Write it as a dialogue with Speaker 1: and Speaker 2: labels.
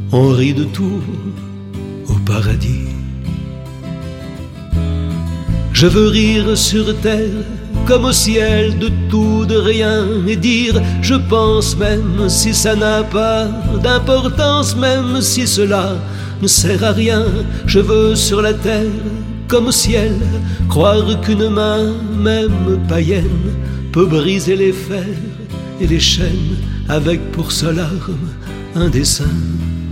Speaker 1: on rit de tout au paradis. Je veux rire sur terre comme au ciel, de tout, de rien, et dire je pense, même si ça n'a pas d'importance, même si cela ne sert à rien. Je veux sur la terre comme au ciel croire qu'une main, même païenne, peut briser les fers et les chaînes avec pour seule arme un dessein